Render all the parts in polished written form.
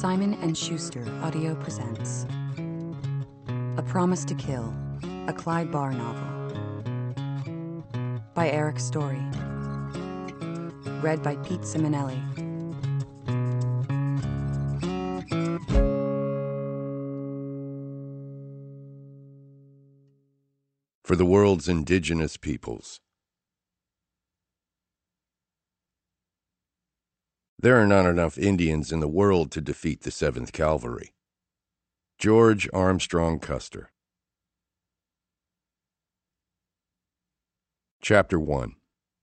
Simon & Schuster Audio presents A Promise to Kill, a Clyde Barr novel by Eric Story. Read by Pete Simonelli. For the world's indigenous peoples. There are not enough Indians in the world to defeat the 7th Cavalry. George Armstrong Custer. Chapter 1.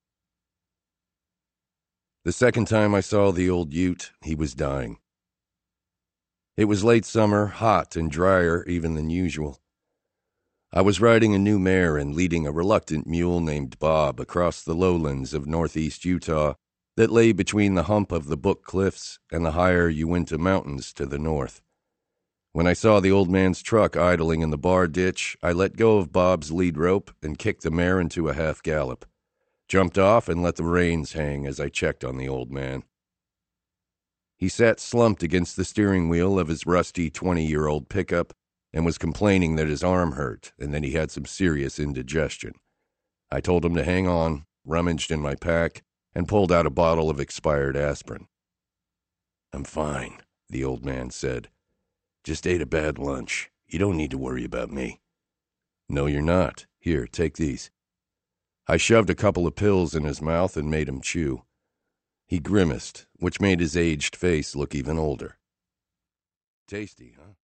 The second time I saw the old Ute, he was dying. It was late summer, hot and drier even than usual. I was riding a new mare and leading a reluctant mule named Bob across the lowlands of northeast Utah that lay between the hump of the Book Cliffs and the higher Uinta Mountains to the north. When I saw the old man's truck idling in the bar ditch, I let go of Bob's lead rope and kicked the mare into a half gallop, jumped off and let the reins hang as I checked on the old man. He sat slumped against the steering wheel of his rusty 20-year-old pickup and was complaining that his arm hurt and that he had some serious indigestion. I told him to hang on, rummaged in my pack, and pulled out a bottle of expired aspirin. "I'm fine," the old man said. "Just ate a bad lunch. You don't need to worry about me." "No, you're not. Here, take these." I shoved a couple of pills in his mouth and made him chew. He grimaced, which made his aged face look even older. "Tasty, huh?"